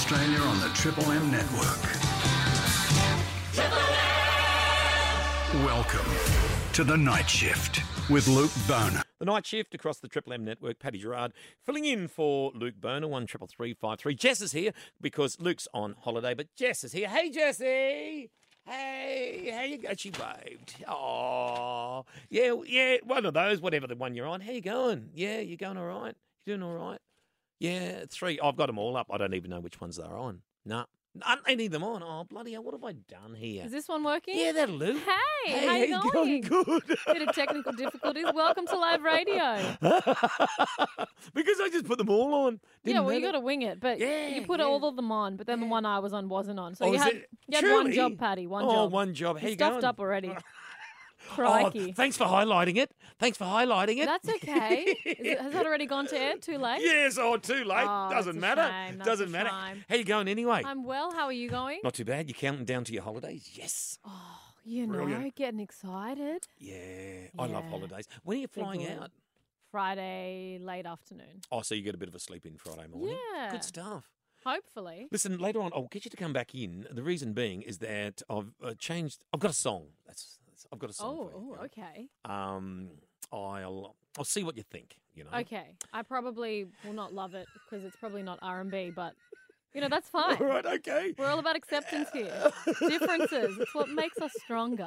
Australia on the Triple M network. Welcome to the Night Shift with Luke Boner. The Night Shift across the Triple M network. Paddy Gerard filling in for Luke Boner, 133353. Jess is here because Luke's on holiday, but Jess is here. Hey, Jessie! Hey, how you go? She waved. Oh, yeah, one of those, whatever the one you're on. How you going? Yeah, you going all right? You doing all right? Yeah, 3. I've got them all up. I don't even know which ones they're on. No. I need them on. Oh, bloody hell, what have I done here? Is this one working? Yeah, that'll do. Hey, how you going? Good. Bit of technical difficulties. Welcome to live radio. Because I just put them all on. Yeah, well, you got to wing it. But Yeah, you put yeah. all of them on, but then the one I was on wasn't on. So Oh, you is had, it? you had Truly? one job, Paddy. One Oh, job. one job. How You're you stuffed going? up already. Oh, Crikey. thanks for highlighting it. That's okay. Has that already gone to air? Too late? Yes, too late. Oh, Doesn't that's a matter. shame. That's Doesn't a matter. shame. How you going anyway? I'm well. How are you going? Not too bad. You counting down to your holidays? Yes. Oh, you know, Brilliant. getting excited. Yeah, I love Yeah. holidays. When are you flying good. out? Friday, late afternoon. Oh, so you get a bit of a sleep in Friday morning? Yeah. Good stuff. Hopefully. Listen, later on, I'll get you to come back in. The reason being is that I've changed. I've got a song. I've got a song for you. Okay. I'll see what you think. You know. Okay. I probably will not love it because it's probably not R&B, but, you know, that's fine. All right. Okay. We're all about acceptance here. Differences. It's what makes us stronger.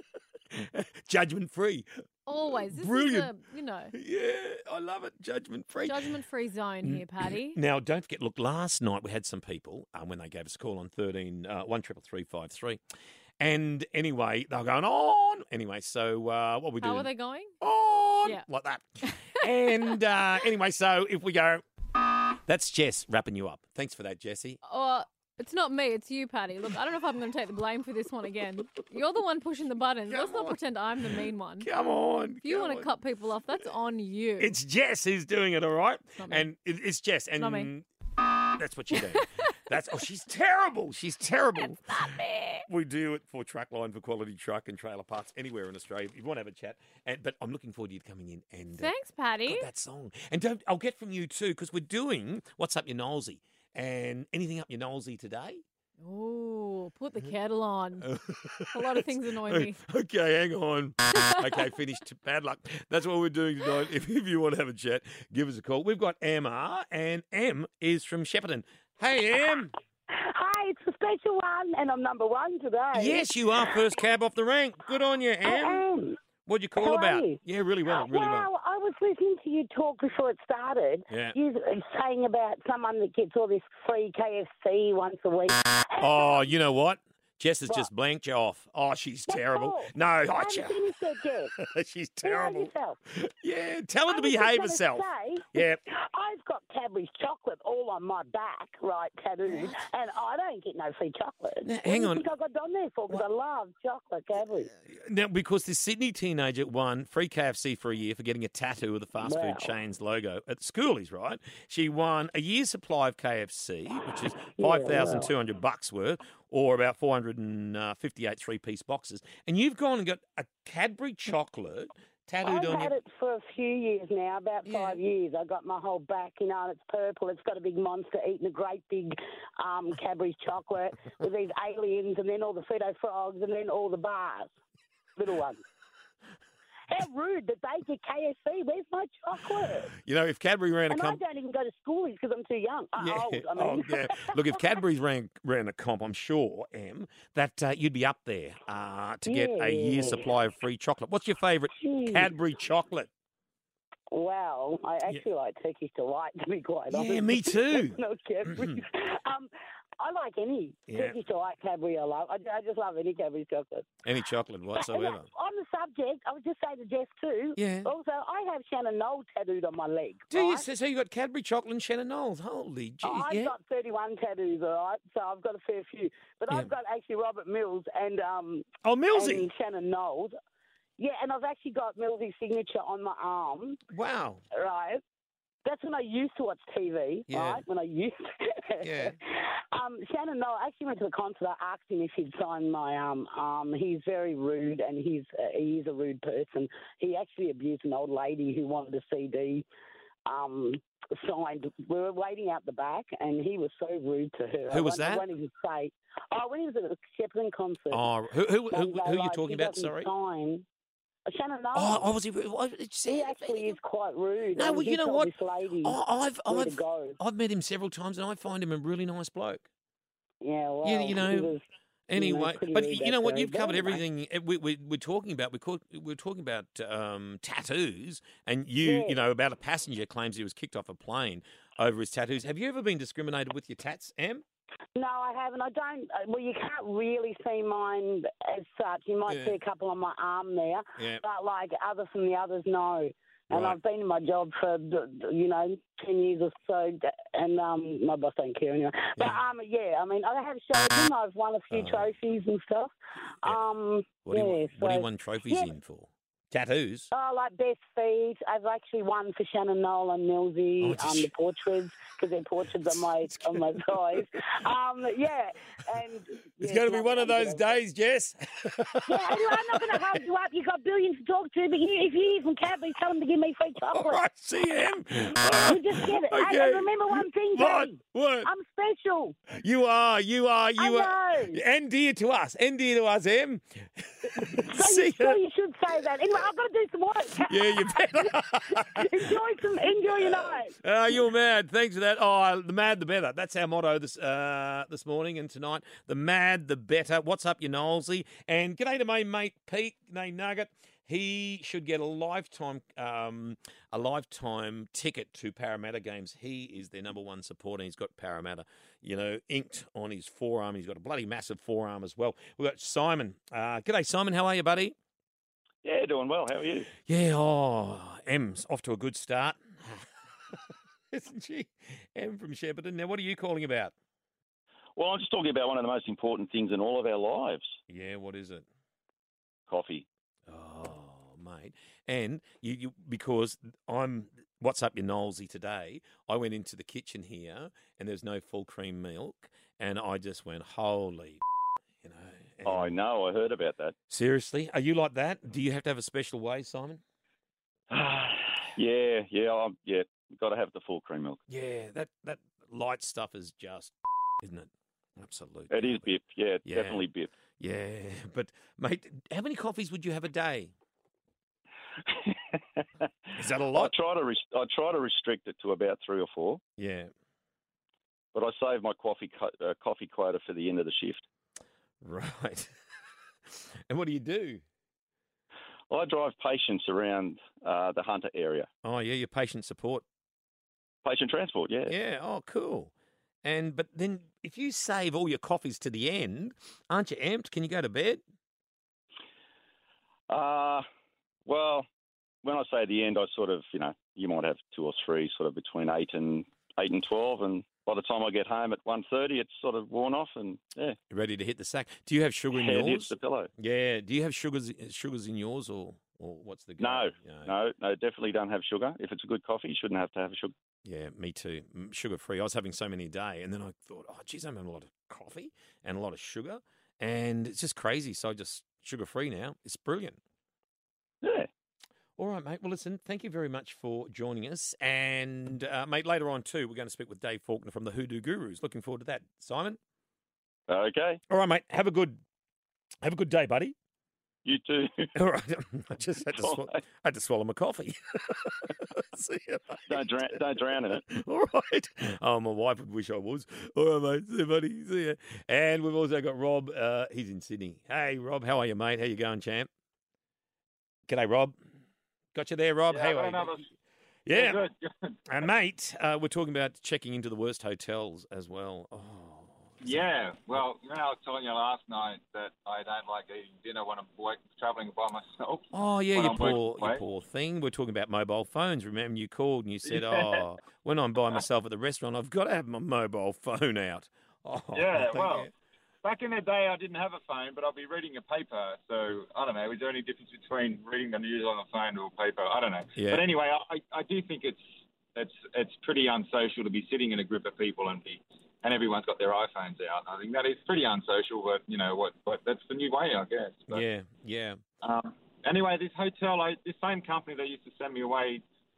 Judgment free. Always. This Brilliant. is a, you know, Yeah, I love it. Judgment free. judgment-free zone here, Paddy. Now, don't forget, look, last night we had some people when they gave us a call on 13-13353. And anyway, they were going on. Anyway, so what we do? How are they going? On. Yeah. Like that. And anyway, so if we go, that's Jess wrapping you up. Thanks for that, Jessie. It's not me, it's you, Paddy. Look, I don't know if I'm going to take the blame for this one again. You're the one pushing the buttons. Let's not pretend I'm the mean one. Come on. If you want to cut people off, that's on you. It's Jess who's doing it, all right? not me. And it's Jess. And not me. that's what you're doing. She's terrible. She's terrible. It's not me. We do it for Truckline, for quality truck and trailer parts anywhere in Australia. If you want to have a chat, but I'm looking forward to you coming in and Thanks, Paddy. got that song. And I'll get from you too because we're doing What's Up Your Knowlesy and anything up your Knowlesy today. Oh, put the kettle on. A lot of things annoy me. Okay, hang on. Okay, finished. Bad luck. That's what we're doing tonight. If you want to have a chat, give us a call. We've got Emma, and Em is from Shepparton. Hey, Em. Hi, it's a special one, and I'm number one today. Yes, you are first cab off the rank. Good on you, I Em. am. What'd you call How are about? you? Yeah, really well, really well. Well, I was listening to you talk before it started. Yeah. You were saying about someone that gets all this free KFC once a week. Oh, you know what? Jess has What? just blanked you off. Oh, she's That's terrible. all. No, I oh, haven't finished it yet. she's Behave terrible. yourself. Yeah, tell her I to was just behave gonna herself. Say, Yeah. I've got Cadbury's chocolate all on my back, right, tattooed, and I don't get no free chocolate. Now, What hang do you on. think I got done there for? Because I love chocolate Cadbury. Now, because this Sydney teenager won free KFC for a year for getting a tattoo of the fast Wow. food chain's logo at schoolies, right? She won a year's supply of KFC, which is $5,200 worth, or about 458 three-piece boxes. And you've gone and got a Cadbury chocolate tattooed I've on had your... it for a few years now, about Yeah. 5 years. I got my whole back, you know, and it's purple. It's got a big monster eating a great big Cadbury's chocolate with these aliens and then all the Frito frogs and then all the bars, little ones. How rude that they get KFC. Where's my chocolate? You know, if Cadbury ran a And I comp... don't even go to schoolies because I'm too young. Old, I Oh, mean. yeah. Look, if Cadbury's ran a comp, I'm sure, Em, that you'd be up there to get a year's Yeah. supply of free chocolate. What's your favourite Gee. Cadbury chocolate? Well, I actually like Turkish Delight, to be quite honest. Yeah, me too. Not Cadbury. I like any Yeah. Turkish Delight Cadbury. I love. I just love any Cadbury chocolate. Any chocolate And whatsoever. on the subject, I would just say to Jess too. Yeah. Also, I have Shannon Knoll tattooed on my leg. Do you? right? So you got Cadbury chocolate and Shannon Knowles. Holy jeez. I've Yeah. got 31 tattoos, all right. So I've got a fair few, but Yeah. I've got actually Robert Mills and Oh, Millsy. and Shannon Knowles. Yeah, and I've actually got Millsy's signature on my arm. Wow. Right. That's when I used to watch TV, Yeah. right? When I used to. Yeah. Shannon Knoll, I actually went to the concert. I asked him if he'd sign my arm. He's very rude, and he is a rude person. He actually abused an old lady who wanted a CD signed. We were waiting out the back, and he was so rude to her. Who was I that? won't even say. Oh, when he was at the Shepparton concert. Oh, who They are go, you like, talking he about? doesn't Sorry. Sign. Shannon Nolan. Oh, was he? He actually is quite rude. No, and well, he you know told what? This lady I've where to go. met him several times, and I find him a really nice bloke. Yeah, well, You know, he was, Anyway, pretty but rude you know that what? day. You've But covered anyway. everything we're talking about. We're talking about tattoos, and you Yeah. know about a passenger claims he was kicked off a plane over his tattoos. Have you ever been discriminated with your tats, Em? No, I haven't. I don't. Well, you can't really see mine as such. You might Yeah. see a couple on my arm there, Yeah. but like other from the others, no. And Right. I've been in my job for 10 years or so, and my boss don't care anyway. But Yeah. I mean, I have showed him. I've won a few trophies and stuff. Yeah. What do you so, won trophies yeah. in for? Tattoos. Oh, like best feet. I've actually won for Shannon Knoll and Millsy, Oh, the portraits, because they're portraits on my thighs. Yeah, and It's going to be one of those days, Jess. Yeah, anyway, I'm not going to hug you up. You've got billions to talk to, but if you hear from Cadbury, tell them to give me free All chocolate. right, see you, Em. You just get it. Okay. And remember one thing, What? Paddy. What? I'm special. You are. I know. And dear to us. And dear to us, Em. So you should say that. Anyway, I've got to do some work. Yeah, you better. Enjoy your night. You're mad. Thanks for that. Oh, the mad, the better. That's our motto this morning and tonight. The mad, the better. What's up, you Knowlesy? And g'day to my mate Pete, named Nugget. He should get a lifetime ticket to Parramatta games. He is their number one supporter. He's got Parramatta, inked on his forearm. He's got a bloody massive forearm as well. We've got Simon. G'day, Simon. How are you, buddy? Yeah, doing well. How are you? Yeah, Em's off to a good start. Isn't she? Em from Shepparton. Now, what are you calling about? Well, I'm just talking about one of the most important things in all of our lives, Yeah, what is it? coffee. Oh, mate. And you because I'm what's up your Knowlesy today, I went into the kitchen here and there's no full cream milk and I just went, holy and I know, I heard about that. seriously? Are you like that? Do you have to have a special way, Simon? Yeah, got to have the full cream milk. Yeah, that light stuff is just, isn't it? Absolutely. It is bip, yeah, Yeah. definitely bip. Yeah, but mate, how many coffees would you have a day? Is that a lot? I try to restrict it to about 3 or 4, Yeah. but I save my coffee quota for the end of the shift. Right. And what do you do? I drive patients around the Hunter area. Oh, yeah, your patient support. Patient transport, yeah. Yeah. Oh, cool. But then if you save all your coffees to the end, aren't you amped? Can you go to bed? Well, when I say the end, I sort of, you might have 2 or 3, sort of between 8 and 12, and by the time I get home at 1:30, it's sort of worn off, and yeah, Ready to hit the sack. Do you have sugar in head hits yours? the pillow. Yeah. Do you have sugars in yours or what's the go? No, definitely don't have sugar. If it's a good coffee, you shouldn't have to have sugar. Yeah, me too. Sugar free. I was having so many a day, and then I thought, oh, geez, I'm having a lot of coffee and a lot of sugar, and it's just crazy. So I just sugar free now. It's brilliant. Yeah. All right, mate. Well, listen, thank you very much for joining us. And, mate, later on, too, we're going to speak with Dave Faulkner from the Hoodoo Gurus. Looking forward to that. Simon? Okay. All right, mate. Have a good day, buddy. You too. All right. I just had to swallow my coffee. See you, mate. Don't drown in it. All right. Oh, my wife would wish I was. All right, mate. See you, buddy. See you. And we've also got Rob. He's in Sydney. Hey, Rob. How are you, mate? How you going, champ? G'day, Rob. Got you there, Rob? Yeah, Hey, Yeah, yeah. good. Mate, we're talking about checking into the worst hotels as well. Oh, Yeah, well, I was telling you last night that I don't like eating dinner when I'm travelling by myself. oh yeah, When you I'm working you away. poor thing. We're talking about mobile phones. Remember, you called and you said, Yeah. "Oh, when I'm by myself at the restaurant, I've got to have my mobile phone out." Oh, Yeah, thank well, you. back in the day I didn't have a phone, but I'd be reading a paper. So, I don't know, is there any difference between reading the news on the phone or paper? I don't know. Yeah. But anyway, I do think it's pretty unsocial to be sitting in a group of people and everyone's got their iPhones out. I think that is pretty unsocial, but, what that's the new way, I guess. But, yeah. Anyway, this hotel, this same company that used to send me away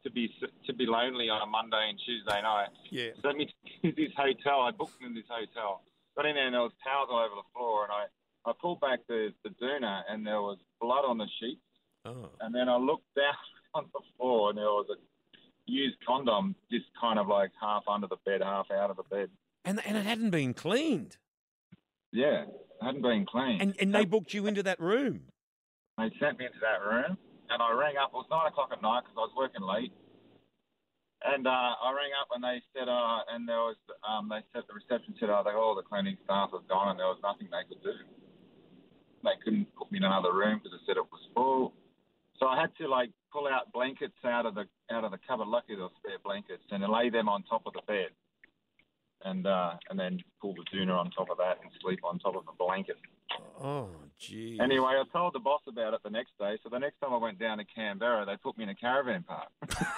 to be lonely on a Monday and Tuesday night. Yeah. Sent me to this hotel. I booked in this hotel. Got in there and there was towels all over the floor, and I pulled back the doona and there was blood on the sheets. Oh. And then I looked down on the floor and there was a used condom just kind of like half under the bed, half out of the bed. And it hadn't been cleaned. Yeah, it hadn't been cleaned. And they booked you into that room. They sent me into that room, and I rang up. It was 9 o'clock at night because I was working late. And I rang up, and they said, and there was, they said the reception said, all the cleaning staff have gone, and there was nothing they could do. They couldn't put me in another room because they said it was full. So I had to pull out blankets out of the cupboard. Lucky there were spare blankets, and lay them on top of the bed, and then pull the doona on top of that and sleep on top of the blanket. Oh, gee. Anyway, I told the boss about it the next day. So the next time I went down to Canberra, they put me in a caravan park.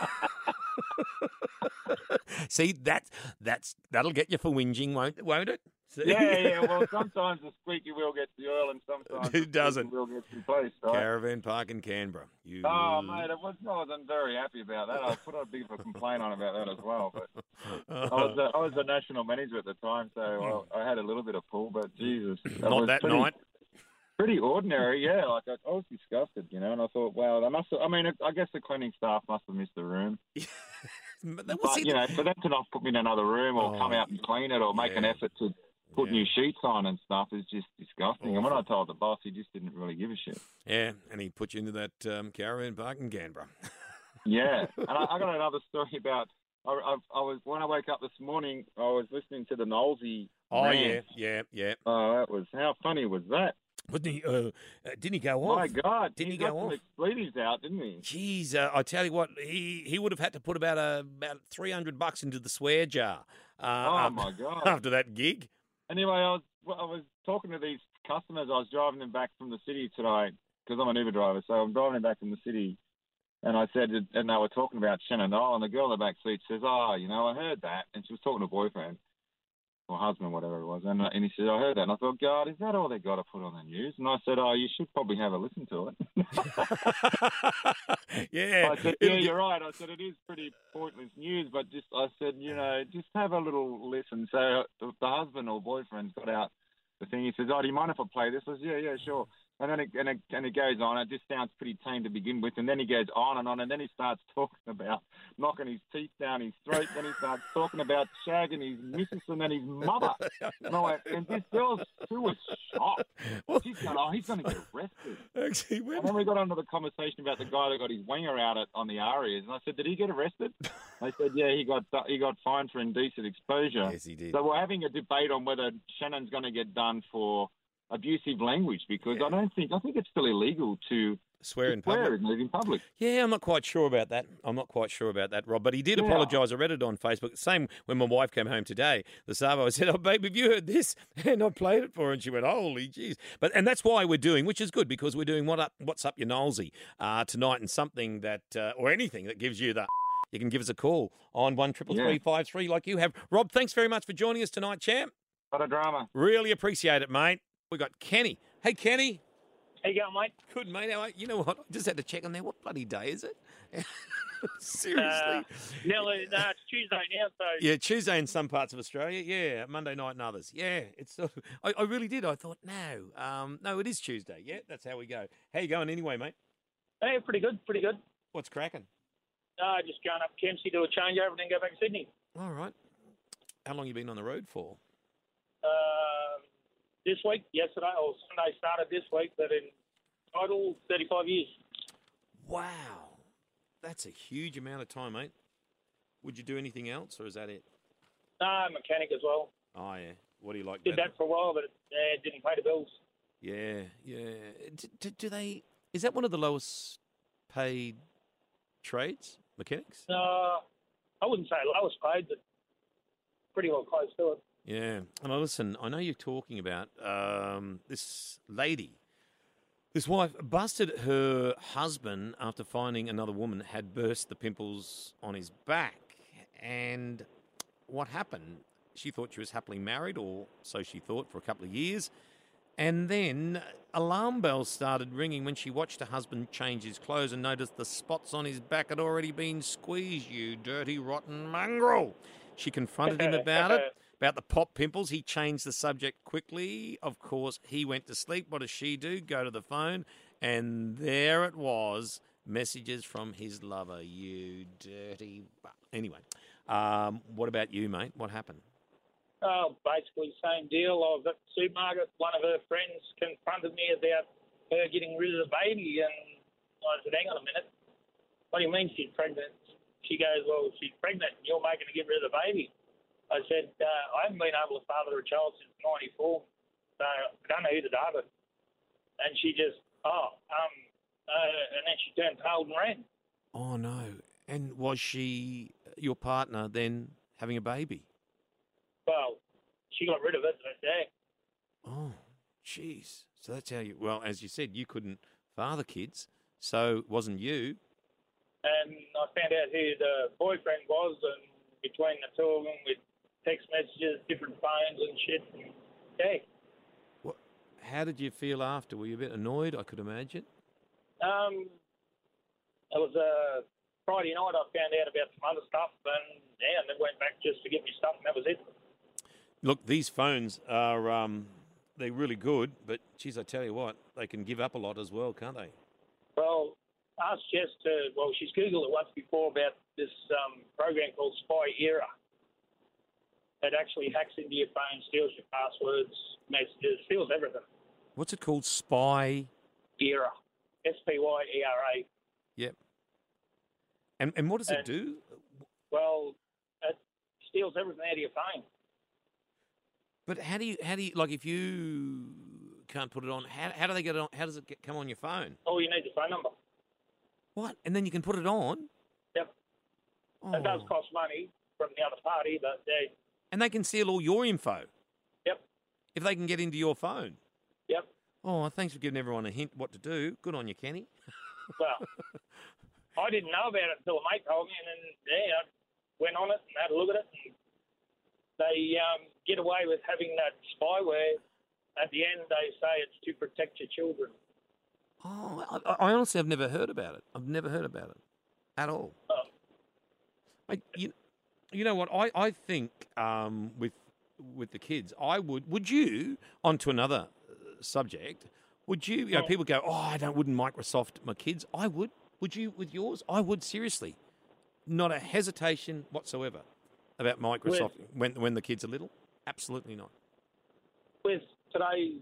See, that'll get you for whinging, won't it? See? Yeah. Well, sometimes the squeaky wheel gets the oil, and sometimes Who doesn't? the squeaky wheel gets replaced. Right? Caravan park in Canberra. Oh, mate, I wasn't very happy about that. I put a bit of a complaint on about that as well. But I was the national manager at the time, so I had a little bit of pull. But Jesus, Not that night. Pretty ordinary, yeah. I was disgusted, and I thought, wow, they must have. I mean, I guess the cleaning staff must have missed the room. But for them to not put me in another room or come out and clean it or make an effort to put new sheets on and stuff is just disgusting. And when I told the boss, he just didn't really give a shit. Yeah, and he put you into that caravan park in Canberra. Yeah, and I got another story about. I was when I woke up this morning, I was listening to the Knowlesy. Oh rant. yeah. Oh, that was how funny was that? Didn't he go off? My God, didn't he got go some off? expletives out, didn't he? Jeez, I tell you what, he would have had to put about $300 into the swear jar. My God! After that gig. Anyway, I was talking to these customers. I was driving them back from the city today because I'm an Uber driver, so I'm driving them back from the city. And I said, and they were talking about Shannon Knoll, and the girl in the back seat says, I heard that. And she was talking to a boyfriend or husband, whatever it was. And he said, I heard that. And I thought, God, is that all they got to put on the news? And I said, you should probably have a listen to it. Yeah. I said, yeah, you're right. I said, it is pretty pointless news, but I said, just have a little listen. So the husband or boyfriend's got out the thing. He says, do you mind if I play this? I said, yeah, sure. And then it goes on. It just sounds pretty tame to begin with. And then he goes on, and then he starts talking about knocking his teeth down his throat. Then he starts talking about shagging his missus and then his mother. And this girl, she was shocked. She's going, he's going to get arrested. Actually, and then we got onto the conversation about the guy that got his winger out on the Arias. And I said, did he get arrested? They said, yeah, he got fined for indecent exposure. Yes, he did. So we're having a debate on whether Shannon's going to get done for abusive language because I think it's still illegal to swear in public. Yeah, I'm not quite sure about that. Rob. But he did apologise. I read it on Facebook. Same when my wife came home today. The Savo, I said, babe, have you heard this? And I played it for her and she went, holy jeez. And that's why we're doing, which is good because we're doing What's Up Your Knowlesy tonight, and something that, or anything that gives you that. You can give us a call on 133353 like you have. Rob, thanks very much for joining us tonight, champ. What a drama. Really appreciate it, mate. We got Kenny. Hey, Kenny. How you going, mate? Good, mate. You know what? I just had to check on there. What bloody day is it? Seriously. No, it's Tuesday now. So yeah, Tuesday in some parts of Australia. Yeah, Monday night in others. Yeah, it's. I really did. I thought, no, it is Tuesday. Yeah, that's how we go. How you going anyway, mate? Hey, pretty good. What's cracking? Just going up Kempsey, do a changeover, and then go back to Sydney. All right. How long you been on the road for? This week, yesterday, or Sunday started this week, but in total, 35 years. Wow. That's a huge amount of time, mate. Would you do anything else, or is that it? No, mechanic as well. Oh, yeah. What do you like Did better? that for a while, but it didn't pay the bills. Yeah. Do they... Is that one of the lowest paid trades, mechanics? I wouldn't say lowest paid, but pretty well close to it. Yeah. And listen, I know you're talking about this lady. This wife busted her husband after finding another woman had burst the pimples on his back. And what happened? She thought she was happily married, or so she thought, for a couple of years. And then alarm bells started ringing when she watched her husband change his clothes and noticed the spots on his back had already been squeezed. You dirty, rotten mongrel. She confronted him about it, about the pop pimples. He changed the subject quickly. Of course, he went to sleep. What does she do? Go to the phone. And there it was. Messages from his lover. You dirty... Anyway, what about you, mate? What happened? Oh, basically same deal. I was at the supermarket. One of her friends confronted me about her getting rid of the baby, and I said, hang on a minute. What do you mean she's pregnant? She goes, well, she's pregnant and you're making her get rid of the baby. I said, I haven't been able to father a child since 94, so I don't know who to date it. And she just, and then she turned pale and ran. Oh, no. And was she, your partner, then having a baby? Well, she got rid of it that day. Oh, jeez. So that's how you... Well, as you said, you couldn't father kids, so it wasn't you. And I found out who the boyfriend was, and between the two of them with text messages, different phones and shit. And, yeah. What, how did you feel after? Were you a bit annoyed, I could imagine? It was a Friday night. I found out about some other stuff, and then went back just to get me stuff, and that was it. Look, these phones are, they're really good, but, geez, I tell you what, they can give up a lot as well, can't they? Well, ask Jess she's Googled it once before about this program called Spy Era. It actually hacks into your phone, steals your passwords, messages, steals everything. What's it called? Spy? Era. SPYERA. Yep. And what does it do? Well, it steals everything out of your phone. But how do you like if you can't put it on? How do they get it on? How does it come on your phone? Oh, you need the phone number. What? And then you can put it on? Yep. Oh. It does cost money from the other party, but they... And they can steal all your info? Yep. If they can get into your phone? Yep. Oh, thanks for giving everyone a hint what to do. Good on you, Kenny. Well, I didn't know about it until a mate told me, and then I went on it and had a look at it, and they get away with having that spyware. At the end, they say it's to protect your children. Oh, I honestly have never heard about it. I've never heard about it at all. Oh. You know what? I think with the kids, would you, onto another subject, would you, people go, I wouldn't Microsoft my kids. I would. Would you with yours? I would, seriously. Not a hesitation whatsoever about Microsoft when the kids are little. Absolutely not. With today's,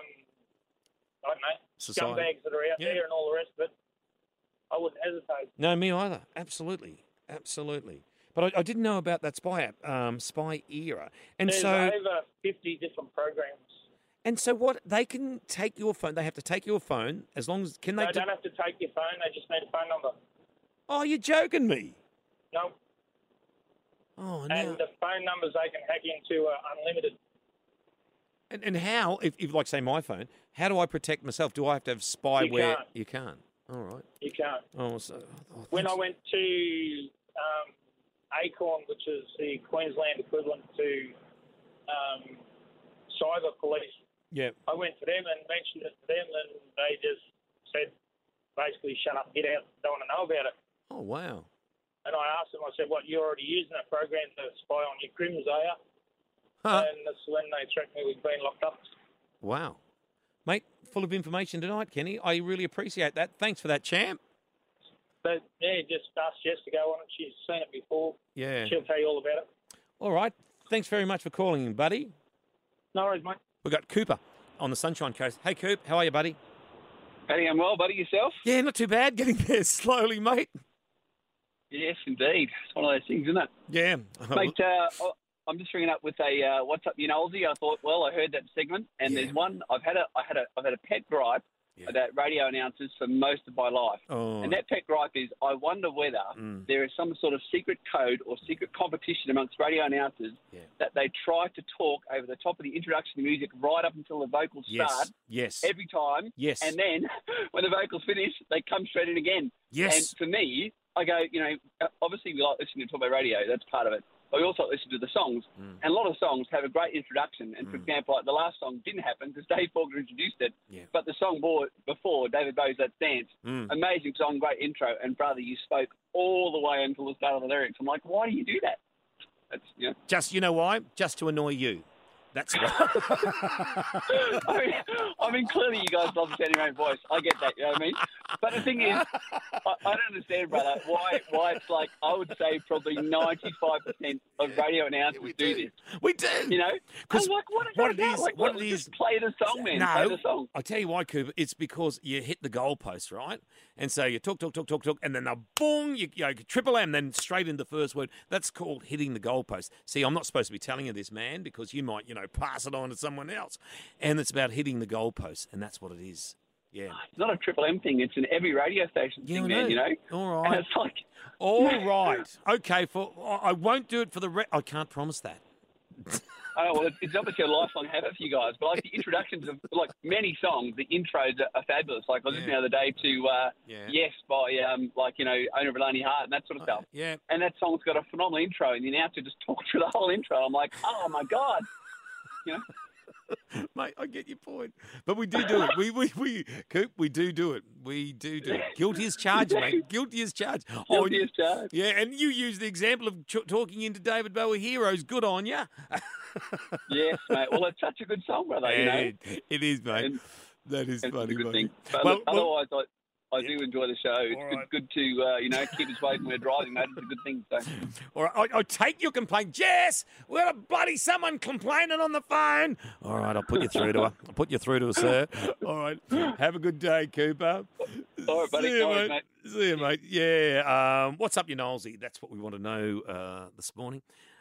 I don't know, Society. scumbags that are out there and all the rest of it, I wouldn't hesitate. No, me either. Absolutely. But I didn't know about that spy app, Spy Era. And There's over 50 different programs. And so what? They can take your phone. They have to take your phone as long as... Can they? They don't have to take your phone. They just need a phone number. Oh, you're joking me. No. Oh, no. And the phone numbers they can hack into are unlimited. And how, if like, say, my phone, how do I protect myself? Do I have to have spyware? You can't. All right. You can't. Oh, so... When I went to Acorn, which is the Queensland equivalent to cyber police, I went to them and mentioned it to them, and they just said, basically, shut up, get out, don't want to know about it. Oh, wow. And I asked them, I said, what, you're already using that program to spy on your crims, are you? And that's when they threatened me with being locked up. Wow. Mate, full of information tonight, Kenny. I really appreciate that. Thanks for that, champ. But, just ask Jess to go on it. She's seen it before. Yeah. She'll tell you all about it. All right. Thanks very much for calling in, buddy. No worries, mate. We've got Cooper on the Sunshine Coast. Hey, Coop, how are you, buddy? Paddy, I'm well, buddy. Yourself? Yeah, not too bad. Getting there slowly, mate. Yes, indeed. It's one of those things, isn't it? Yeah. Mate, I'm just ringing up with a what's up, you nosy. I thought, well, I heard that segment, and there's one. I've had a pet gripe about radio announcers for most of my life, and that pet gripe is I wonder whether there is some sort of secret code or secret competition amongst radio announcers that they try to talk over the top of the introduction music right up until the vocals start. Yes. Every time. Yes. And then when the vocals finish, they come straight in again. Yes. And for me, I go, obviously we like listening to talk about radio. That's part of it. I also listen to the songs, and a lot of songs have a great introduction. And for example, like the last song didn't happen because Dave Faulkner introduced it, but the song before David Bowie's Let's Dance, amazing song, great intro. And brother, you spoke all the way until the start of the lyrics. I'm like, why do you do that? That's, you know. Just, you know why? Just to annoy you. That's right. I mean, clearly you guys love the your own voice. I get that, you know what I mean? But the thing is, I don't understand, brother, why it's like, I would say probably 95% of radio announcers do this. We do. You know? Because like, what it is, just play the song, man. No, play the song. I'll tell you why, Cooper. It's because you hit the goalpost, right? And so you talk, and then the boom, you Triple M, then straight into the first word. That's called hitting the goalpost. See, I'm not supposed to be telling you this, man, because you might, pass it on to someone else. And it's about hitting the goalpost, and that's what it is. Yeah. It's not a Triple M thing. It's an every radio station thing, man, you know? All right. And it's like... All right. Okay, I won't do it for I can't promise that. Oh, well, it's obviously a lifelong habit for you guys, but like the introductions of like many songs, the intros are fabulous. Like I was listening the other day to Yes by Owner of a Lonely Heart and that sort of stuff. Yeah. And that song's got a phenomenal intro, and the announcer just talks through the whole intro. I'm like, oh my god, you know. Mate, I get your point, but we do it. Coop, we do it. We do it. Guilty as charged, mate. Guilty as charged. Guilty as charged. Yeah, and you use the example of talking into David Bowie heroes. Good on you. Yes, mate. Well, it's such a good song, brother. You know, it is, mate. That is funny. It's a good thing. But well, otherwise, I do enjoy the show. It's good to keep us away when we're driving, mate. It's a good thing. So. All right, I'll take your complaint. Jess, we got a bloody someone complaining on the phone. All right, I'll put you through to her. I'll put you through to her, sir. All right. Have a good day, Cooper. All right, buddy. See you, mate. See you, mate. Yeah. What's up, you Knowlesy? That's what we want to know this morning.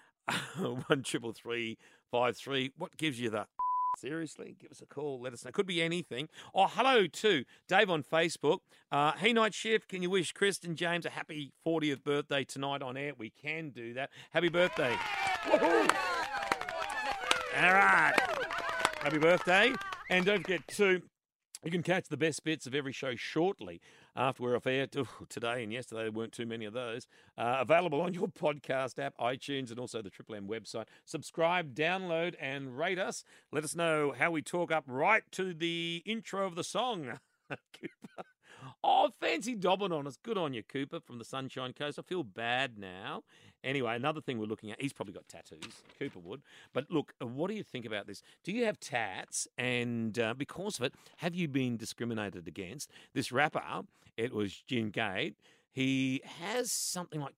1-333-533. What gives you the... Seriously, give us a call. Let us know. Could be anything. Oh, hello to Dave on Facebook. Hey, Night Shift, can you wish Kristen James a happy 40th birthday tonight on air? We can do that. Happy birthday. Woo-hoo. All right. Happy birthday. And don't forget to... You can catch the best bits of every show shortly after we're off air. Today and yesterday, there weren't too many of those. Available on your podcast app, iTunes, and also the Triple M website. Subscribe, download, and rate us. Let us know how we talk up right to the intro of the song. Cooper. Oh, fancy dobbing on us. Good on you, Cooper, from the Sunshine Coast. I feel bad now. Anyway, another thing we're looking at, he's probably got tattoos. Cooper would. But look, what do you think about this? Do you have tats? And because of it, have you been discriminated against? This rapper, it was Jim Gate. He has something like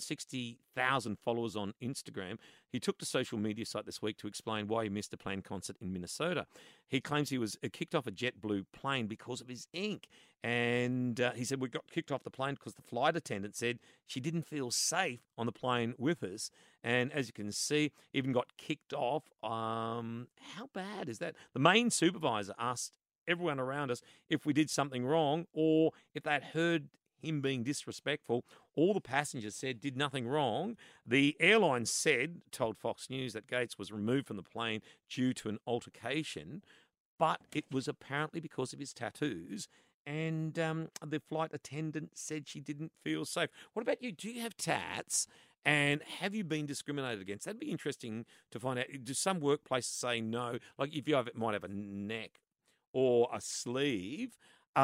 260,000 followers on Instagram. He took to social media site this week to explain why he missed a planned concert in Minnesota. He claims he was kicked off a JetBlue plane because of his ink. And he said, we got kicked off the plane because the flight attendant said she didn't feel safe on the plane with us. And as you can see, even got kicked off. How bad is that? The main supervisor asked everyone around us if we did something wrong or if they'd heard him being disrespectful. All the passengers said did nothing wrong. The airline told Fox News that Gates was removed from the plane due to an altercation, but it was apparently because of his tattoos. And the flight attendant said she didn't feel safe. What about you? Do you have tats? And have you been discriminated against? That'd be interesting to find out. Do some workplaces say no? Like if you might have a neck or a sleeve.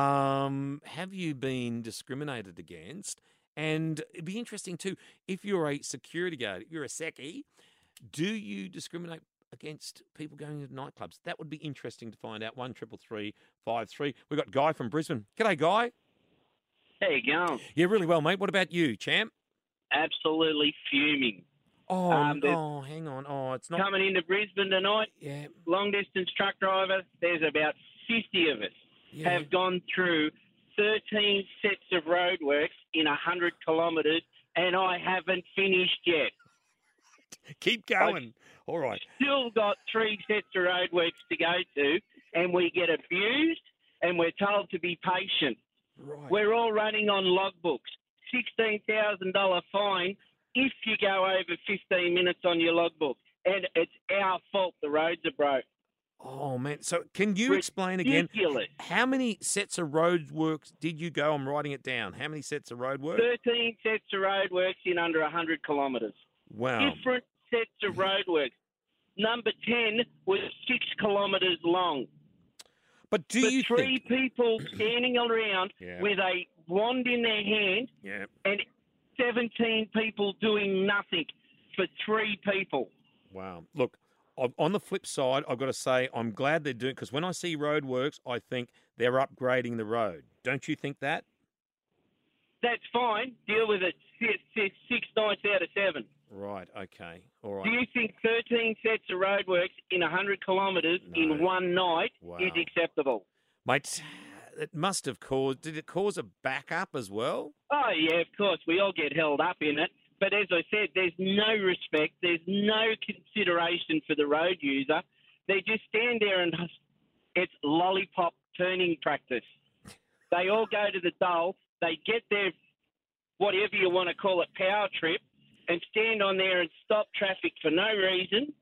Have you been discriminated against? And it'd be interesting too, if you're a security guard, if you're a secchi, do you discriminate against people going into nightclubs? That would be interesting to find out. 1-333-533. We've got Guy from Brisbane. G'day, Guy. How you going? Yeah, really well, mate. What about you, champ? Absolutely fuming. Oh, hang on. Oh, it's not... Coming into Brisbane tonight, long-distance truck driver, there's about 50 of us. Have gone through 13 sets of roadworks in 100 kilometres, and I haven't finished yet. Keep going. All right. Still got 3 sets of roadworks to go to, and we get abused, and we're told to be patient. Right. We're all running on logbooks. $16,000 fine if you go over 15 minutes on your logbook, and it's our fault the roads are broke. Oh, man. So can you explain again, how many sets of roadworks did you go? I'm writing it down. How many sets of roadworks? 13 sets of roadworks in under 100 kilometres. Wow. Different sets of roadworks. Number 10 was 6 kilometres long. But do you three think... people standing around with a wand in their hand and 17 people doing nothing for 3 people. Wow. Look, on the flip side, I've got to say I'm glad they're doing, because when I see roadworks, I think they're upgrading the road. Don't you think that? That's fine. Deal with it 6 nights out of 7. Right, okay. All right. Do you think 13 sets of roadworks in 100 kilometres in one night is acceptable? Mate, it must have caused... Did it cause a backup as well? Oh, yeah, of course. We all get held up in it. But as I said, there's no respect. There's no consideration for the road user. They just stand there and it's lollipop turning practice. They all go to the dole. They get their, whatever you want to call it, power trip, and stand on there and stop traffic for no reason.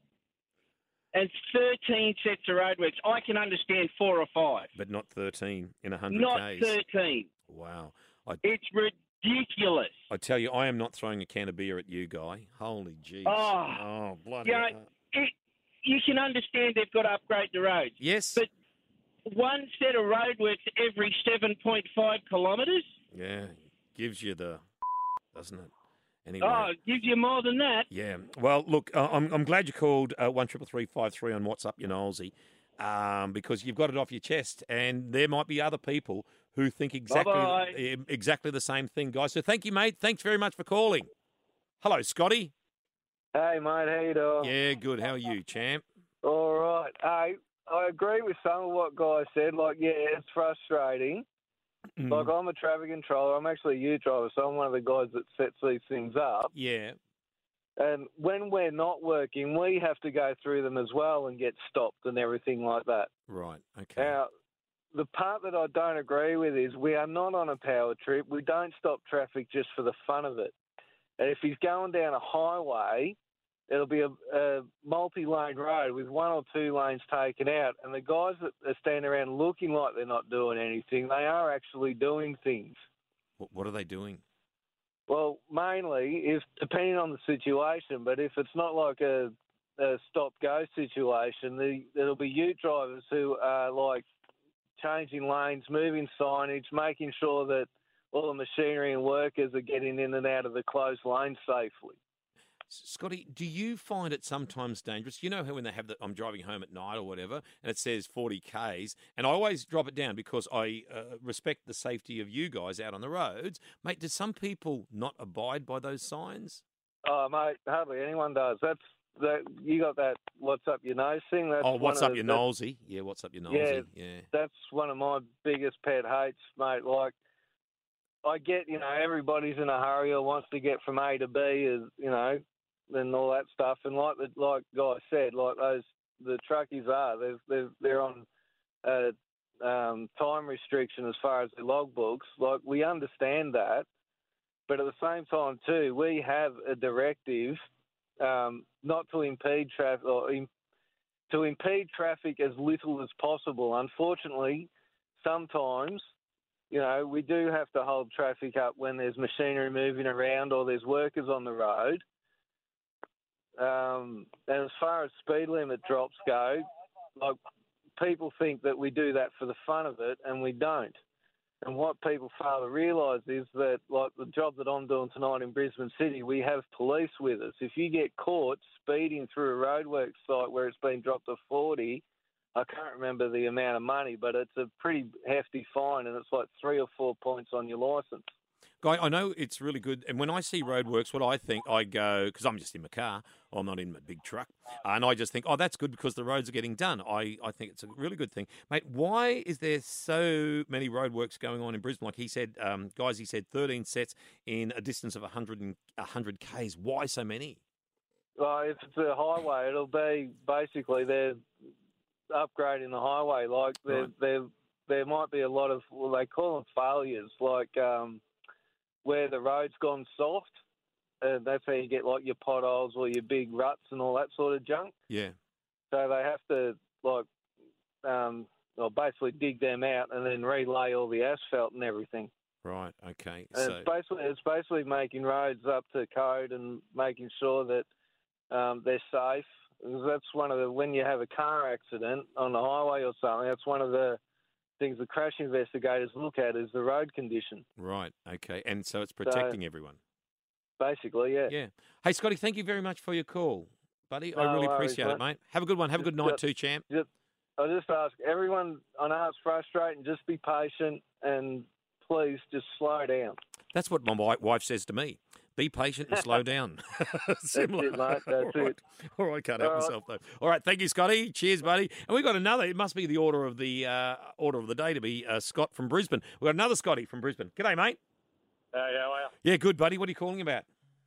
And 13 sets of roadworks. I can understand 4 or 5. But not 13 in 100 Not Ks. 13. Wow. It's ridiculous. I tell you, I am not throwing a can of beer at you, Guy. Holy jeez. Oh, bloody hell. You can understand they've got to upgrade the roads. Yes. But one set of roadworks every 7.5 kilometres? Yeah, gives you the, doesn't it? Anyway. Oh, it gives you more than that. Yeah. Well, look, I'm glad you called 133353 on WhatsApp, you Knowlesy, because you've got it off your chest, and there might be other people who think exactly the same thing, guys. So thank you, mate. Thanks very much for calling. Hello, Scotty. Hey, mate. How you doing? Yeah, good. How are you, champ? All right. Hey, I agree with some of what Guy said. Like, yeah, it's frustrating. Like, I'm a traffic controller. I'm actually a U driver, so I'm one of the guys that sets these things up. Yeah. And when we're not working, we have to go through them as well and get stopped and everything like that. Right. Okay. Now, the part that I don't agree with is we are not on a power trip. We don't stop traffic just for the fun of it. And if he's going down a highway, it'll be a multi-lane road with 1 or 2 lanes taken out. And the guys that are standing around looking like they're not doing anything, they are actually doing things. What are they doing? Well, mainly, if depending on the situation, but if it's not like a stop-go situation, there'll be ute drivers who are like changing lanes, moving signage, making sure that all the machinery and workers are getting in and out of the closed lanes safely. Scotty, do you find it sometimes dangerous? You know how when they have I'm driving home at night or whatever, and it says 40 Ks, and I always drop it down because I respect the safety of you guys out on the roads. Mate, do some people not abide by those signs? Oh, mate, hardly anyone does. You got that what's up your nose thing? That's what's up your nosey? Yeah, what's up your nosey? Yeah, that's one of my biggest pet hates, mate. Like, I get, everybody's in a hurry or wants to get from A to B, and all that stuff. And like Guy said, like the truckies are, they're on time restriction as far as the logbooks. Like, we understand that, but at the same time too, we have a directive not to impede traffic or to impede traffic as little as possible. Unfortunately, sometimes, we do have to hold traffic up when there's machinery moving around or there's workers on the road. And as far as speed limit drops go, like, people think that we do that for the fun of it, and we don't. And what people fail to realise is that, like the job that I'm doing tonight in Brisbane City, we have police with us. If you get caught speeding through a roadworks site where it's been dropped to 40, I can't remember the amount of money, but it's a pretty hefty fine, and it's like 3 or 4 points on your licence. Guy, I know it's really good, and when I see roadworks, what I think, I go, because I'm just in my car, I'm not in my big truck, and I just think, that's good because the roads are getting done. I think it's a really good thing. Mate, why is there so many roadworks going on in Brisbane? Like he said, he said 13 sets in a distance of 100 Ks. Why so many? Well, if it's a highway, it'll be basically they're upgrading the highway. Like, there might be a lot of, well, they call them failures, like where the road's gone soft. That's how you get like your potholes or your big ruts and all that sort of junk. Yeah. So they have to basically dig them out and then relay all the asphalt and everything. Right. Okay. And So it's basically making roads up to code and making sure that they're safe. Because that's one of the, when you have a car accident on the highway or something, that's one of the things the crash investigators look at is the road condition. right. Okay. And so it's protecting everyone. Basically, yeah. Yeah. Hey, Scotty, thank you very much for your call, buddy. I No really worries, appreciate it, mate. mate. Have a good one. Have a good night too, champ. I'll just ask everyone, I know it's frustrating, just be patient and please just slow down. That's what my wife says to me. Be patient and slow down. Similar. That's it, mate. That's it. All right, can't help myself though. All right, thank you, Scotty. Cheers, buddy. And we've got another. It must be the order of the day to be Scott from Brisbane. We've got another Scotty from Brisbane. G'day, mate. How are you? Yeah, good, buddy. What are you calling about?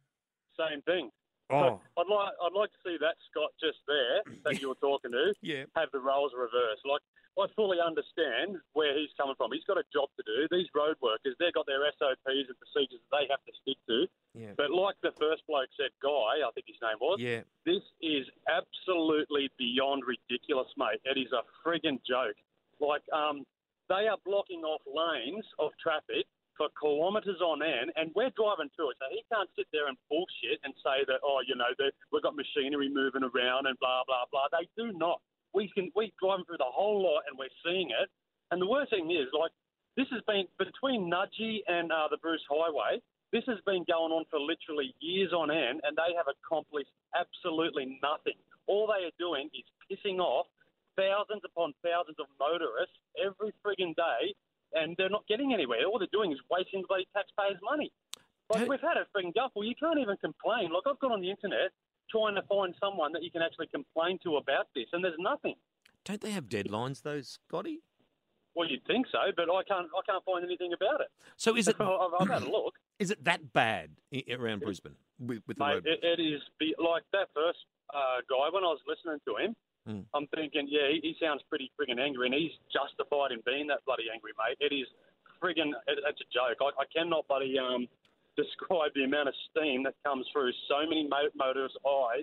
Same thing. Oh, I'd like to see that Scott just there that you were talking to yeah. have the roles reversed. Like, I fully understand where he's coming from. He's got a job to do. These road workers, they've got their SOPs and procedures that they have to stick to. Yeah. But like the first bloke said, Guy, I think his name was, Yeah. this is absolutely beyond ridiculous, mate. It is a friggin' joke. Like, they are blocking off lanes of traffic for kilometres on end, and we're driving through it. So he can't sit there and bullshit and say that, we've got machinery moving around and blah, blah, blah. They do not. We're driving through the whole lot and we're seeing it. And the worst thing is, like, this has been between Nudgee and the Bruce Highway, this has been going on for literally years on end, and they have accomplished absolutely nothing. All they are doing is pissing off thousands upon thousands of motorists every friggin' day, and they're not getting anywhere. All they're doing is wasting the bloody taxpayers' money. Like, we've had a friggin' guffle. You can't even complain. Like, I've gone on the internet trying to find someone that you can actually complain to about this, and there's nothing. Don't they have deadlines, though, Scotty? Well, you'd think so, but I can't find anything about it. So is it? I've had a look. Is it that bad around Brisbane with the road? Mate, it is like that first guy. When I was listening to him, I'm thinking, yeah, he sounds pretty friggin' angry, and he's justified in being that bloody angry, mate. It is friggin', it's a joke. I cannot bloody describe the amount of steam that comes through so many motorists'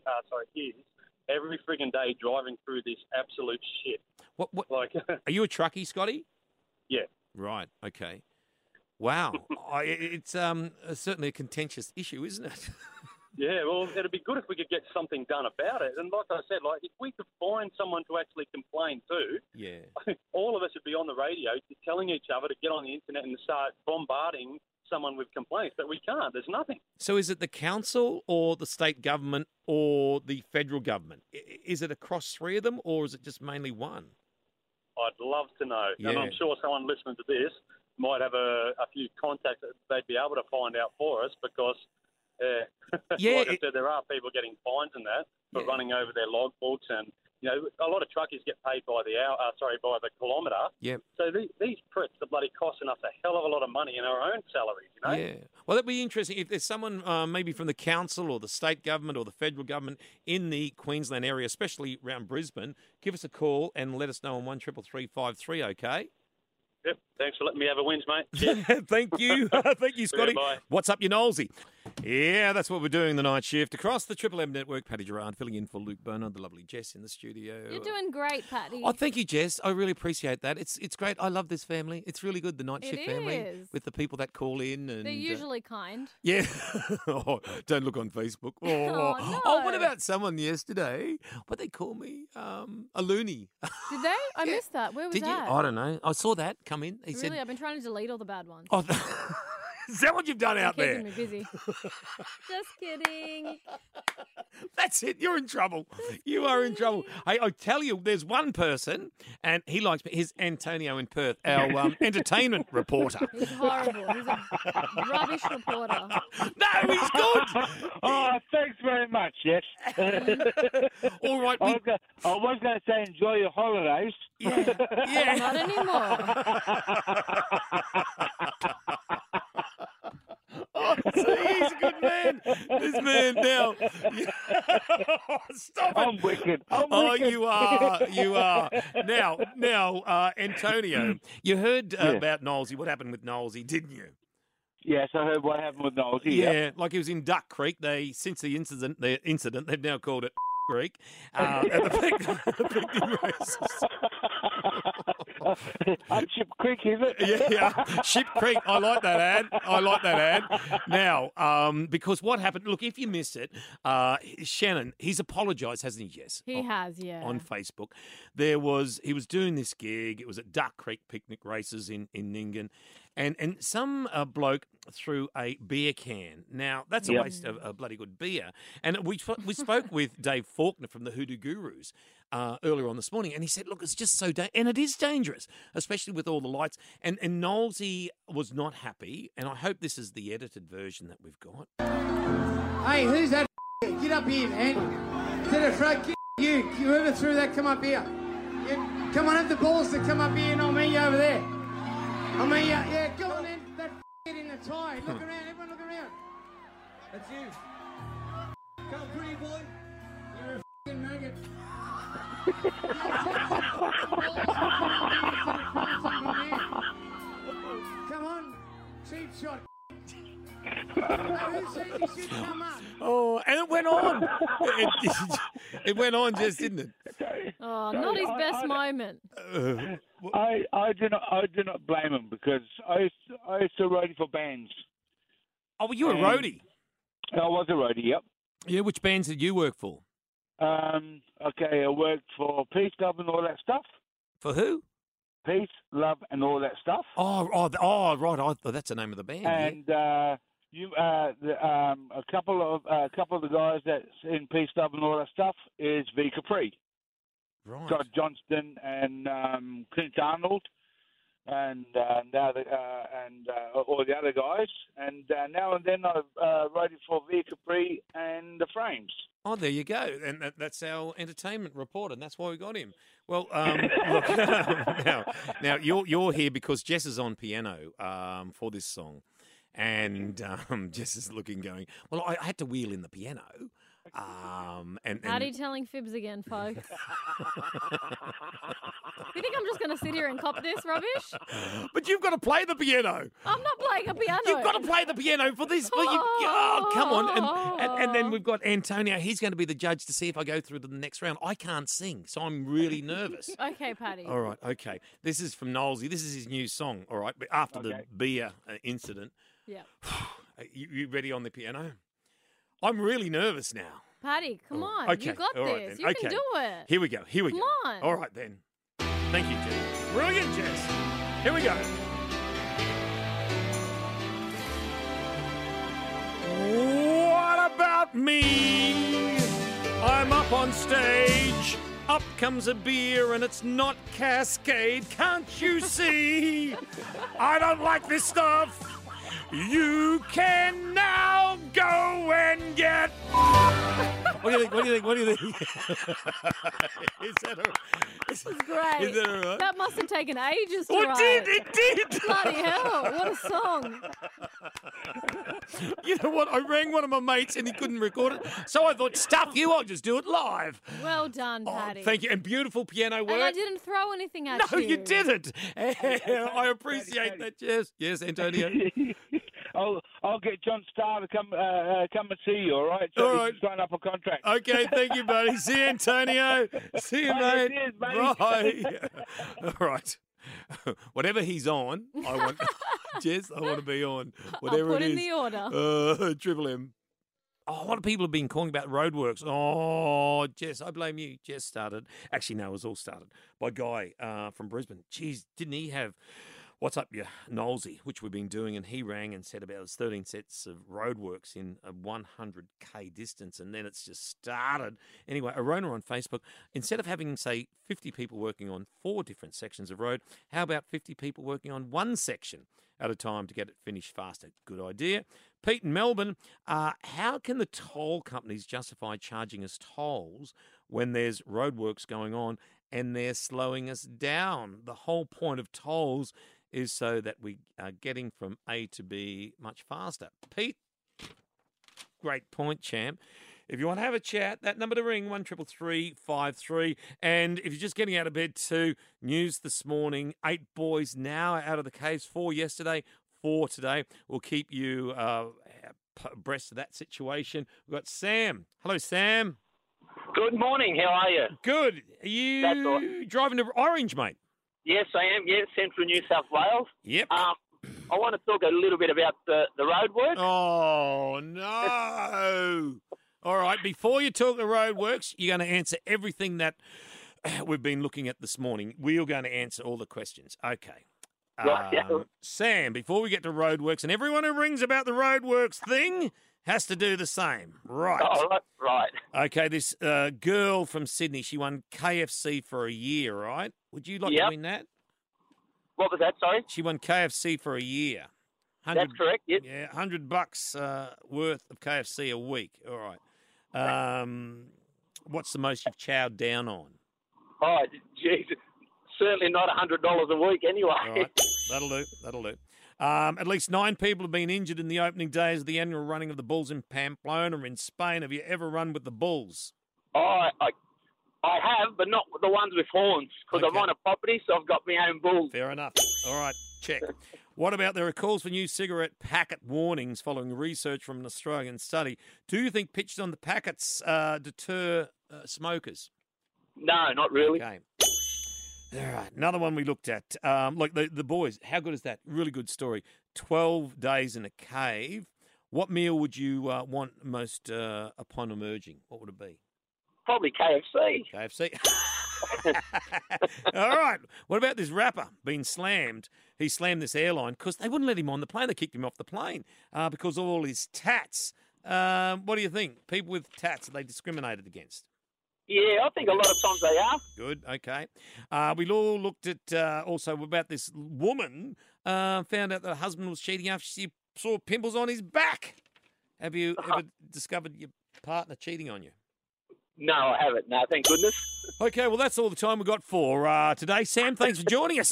ears every friggin' day driving through this absolute shit. What? Like, are you a truckie, Scotty? Yeah. Right. Okay. Wow. It's certainly a contentious issue, isn't it? Yeah, well, it'd be good if we could get something done about it. And like I said, like, if we could find someone to actually complain to, yeah, all of us would be on the radio telling each other to get on the internet and start bombarding someone with complaints. But we can't. There's nothing. So is it the council or the state government or the federal government? Is it across three of them, or is it just mainly one? I'd love to know. Yeah. And I'm sure someone listening to this might have a few contacts that they'd be able to find out for us, because like I said, there are people getting fines and that for running over their logbooks, and a lot of truckies get paid by the hour, by the kilometre. Yep. So these pricks are bloody costing us a hell of a lot of money in our own salaries, Yeah. Well, that'd be interesting if there's someone maybe from the council or the state government or the federal government in the Queensland area, especially around Brisbane. Give us a call and let us know on 133353. Okay. Yep. Thanks for letting me have a wins, mate. Cheers. Thank you. Thank you, Scotty. Yeah, bye. What's up, you Knowlesy? Yeah, that's what we're doing the night shift. Across the Triple M network, Paddy Gerard filling in for Luke Bernard, the lovely Jess in the studio. You're doing great, Paddy. Oh, thank you, Jess. I really appreciate that. It's great. I love this family. It's really good, the night shift family, is. with the people that call in. And They're usually kind. yeah. Oh, don't look on Facebook. Oh, no. Oh, what about someone yesterday? What they call me? A loony. Did they? I missed that. Where was Did you? that? I don't know. I saw that come in. He Really? said, I've been trying to delete all the bad ones. oh, is that what you've done out there? Keeping me busy. Just kidding. That's it. You're in trouble. You are in trouble. Hey, I tell you, there's one person, and he likes me. He's Antonio in Perth, our entertainment reporter. He's horrible. He's a rubbish reporter. No, he's good. Oh, thanks very much, yes. All right. I was going to say enjoy your holidays. Yeah. Not anymore. Oh, see, he's a good man. This man now. Stop it. I'm wicked. You are. Now, Antonio, you heard about Knowlesy. What happened with Knowlesy, didn't you? Yes, I heard what happened with Knowlesy. Yeah, like he was in Duck Creek. Since the incident, they've now called it Creek. At the Picton races. Up Ship Creek, is it? Yeah. Ship Creek. I like that ad. Now, because what happened, look, if you miss it, Shannon, he's apologised, hasn't he, Jess? He has, yeah. On Facebook. He was doing this gig. It was at Duck Creek Picnic Races in Nyngan. And some bloke threw a beer can. Now, that's a waste of a bloody good beer. And we spoke with Dave Faulkner from the Hoodoo Gurus earlier on this morning, and he said, look, it's just so and it is dangerous, especially with all the lights. And Knowlesy was not happy, and I hope this is the edited version that we've got. Hey, who's that? Get up here, man. To the front, you. Whoever threw that, come up here. Come on, have the balls to come up here, and I'll meet you over there. I mean, yeah, go on then. That in the tie. Look around, everyone look around. That's you. Come on, pretty boy. You're a f***ing maggot. Come on, cheap shot. Who said you should come up? Oh, and it went on. It went on, just didn't it? Oh, not his best moment. I do not blame him because I used to roadie for bands. Oh, well, you were a roadie? I was a roadie, yep. Yeah, which bands did you work for? Okay, I worked for Peace, Love and all that stuff. For who? Peace, Love and all that stuff. Oh, right. That's the name of the band. And a couple of the guys that's in Peace, Love and all that stuff is V Capri. Right. Scott Johnston and Clint Arnold and all the other guys. And now and then I've roaded for V Capri and the Frames. Oh, there you go. And that's our entertainment reporter, and that's why we got him. Well, look, now you're here because Jess is on piano for this song. And Jess is going, well, I had to wheel in the piano. Paddy telling fibs again, folks. You think I'm just going to sit here and cop this rubbish? But you've got to play the piano. I'm not playing a piano. You've got to play the piano for this. Come on. And then we've got Antonio. He's going to be the judge to see if I go through to the next round. I can't sing, so I'm really nervous. Okay, Paddy. All right, okay. This is from Knowlesy. This is his new song, all right, after the beer incident. Yeah. You ready on the piano? I'm really nervous now. Paddy, come on. Okay. You got all this. right, then. You can do it. Here we go. Come on. All right, then. Thank you, Jess. Brilliant, Jess. Here we go. What about me? I'm up on stage. Up comes a beer and it's not Cascade. Can't you see? I don't like this stuff. You can now go and get. What do you think? Is that all right? This is great. Is that all right? That must have taken ages to It write. did. It did. Bloody hell. What a song. You know what? I rang one of my mates and he couldn't record it. So I thought, stuff you, I'll just do it live. Well done, Paddy. Thank you. And beautiful piano work. And I didn't throw anything at you. No, you didn't. I appreciate that, Jess. Yes, Antonio. I'll get John Starr to come and see you, all right? So All you right. can sign up a contract. Okay, thank you, buddy. See you, Antonio. See you, mate. Cheers, buddy. Bye. All right. Whatever he's on, I want Jess, I want to be on. Whatever I'll put it is. in the order. Triple M. Oh, a lot of people have been calling about roadworks. Oh, Jess, I blame you. Jess started. Actually, no, it was all started by Guy from Brisbane. Jeez, didn't he have What's Up, you Knowlesy, which we've been doing, and he rang and said about there's 13 sets of roadworks in a 100k distance, and then it's just started. Anyway, Arona on Facebook, instead of having, say, 50 people working on 4 different sections of road, how about 50 people working on 1 section at a time to get it finished faster? Good idea. Pete in Melbourne, how can the toll companies justify charging us tolls when there's roadworks going on and they're slowing us down? The whole point of tolls is so that we are getting from A to B much faster. Pete, great point, champ. If you want to have a chat, that number to ring, 133353. And if you're just getting out of bed too, news this morning, 8 boys now out of the caves, 4 yesterday, 4 today. We'll keep you abreast of that situation. We've got Sam. Hello, Sam. Good morning. How are you? Good. Are you driving to Orange, mate? Yes, I am. Yes, Central New South Wales. Yep. I want to talk a little bit about the roadworks. Oh, no. All right, before you talk the roadworks, you're going to answer everything that we've been looking at this morning. We're going to answer all the questions. Okay. Sam, before we get to roadworks, and everyone who rings about the roadworks thing has to do the same. Right. Oh, right. Okay, this girl from Sydney, she won KFC for a year, right? Would you like to win that? What was that, sorry? She won KFC for a year. That's correct, yep. Yeah, $100 worth of KFC a week. All right. What's the most you've chowed down on? Oh, geez. Certainly not $100 a week anyway. All right. That'll do. At least 9 people have been injured in the opening days of the annual running of the Bulls in Pamplona in Spain. Have you ever run with the Bulls? Oh, I have, but not the ones with horns, because I'm on a property, so I've got my own bulls. Fair enough. All right, check. What about there are calls for new cigarette packet warnings following research from an Australian study? Do you think pictures on the packets deter smokers? No, not really. Okay. All right, another one we looked at. Like the boys, how good is that? Really good story. 12 days in a cave. What meal would you want most upon emerging? What would it be? Probably KFC. KFC. All right. What about this rapper being slammed? He slammed this airline because they wouldn't let him on the plane. They kicked him off the plane because of all his tats. What do you think? People with tats, are they discriminated against? Yeah, I think a lot of times they are. Good, okay. We all looked at also about this woman found out that her husband was cheating after she saw pimples on his back. Have you ever discovered your partner cheating on you? No, I haven't. No, thank goodness. Okay, well, that's all the time we've got for today. Sam, thanks for joining us.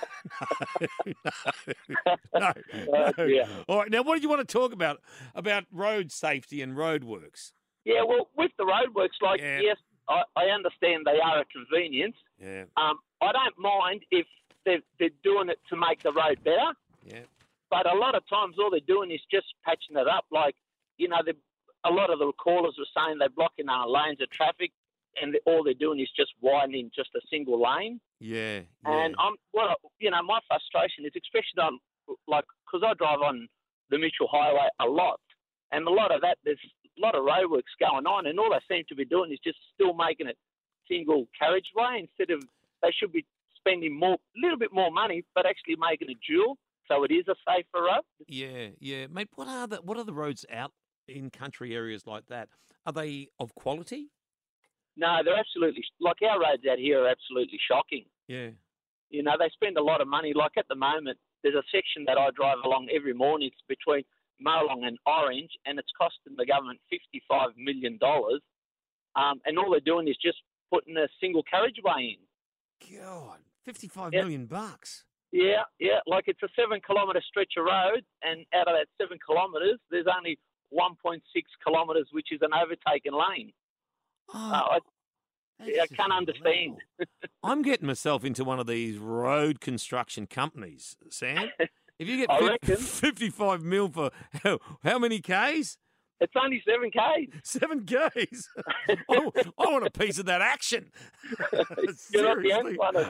No. Yeah. All right, now what did you want to talk about road safety and roadworks? Yeah, well, with the roadworks, yes, I understand they are a convenience. Yeah. I don't mind if they're doing it to make the road better. Yeah. But a lot of times all they're doing is just patching it up. Like, a lot of the callers were saying they're blocking lanes of traffic, and all they're doing is just widening just a single lane. Yeah. And my frustration is, especially on, because I drive on the Mitchell Highway a lot, and a lot of that, there's a lot of roadworks going on, and all they seem to be doing is just still making it single carriageway instead of, they should be spending a little bit more money, but actually making it dual, so it is a safer road. Yeah, mate. What are the roads out in country areas like that? Are they of quality? No, they're absolutely, our roads out here are absolutely shocking. Yeah. They spend a lot of money. Like at the moment, there's a section that I drive along every morning. It's between Marlong and Orange, and it's costing the government $55 million. And all they're doing is just putting a single carriageway in. God, $55 million bucks. Yeah. It's a 7-kilometre stretch of road, and out of that 7 kilometres, there's only 1.6 kilometres, which is an overtaken lane. I can't understand. I'm getting myself into one of these road construction companies, Sam. If you get 55 mil for how many Ks? It's only 7 Ks. 7 Ks? I want a piece of that action. You're not the only one,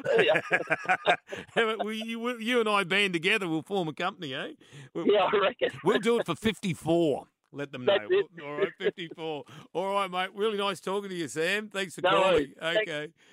you and I band together, we'll form a company, eh? Yeah, I reckon. We'll do it for 54. Let them know. That's it. All right, 54. All right, mate. Really nice talking to you, Sam. Thanks for calling. worries. Okay.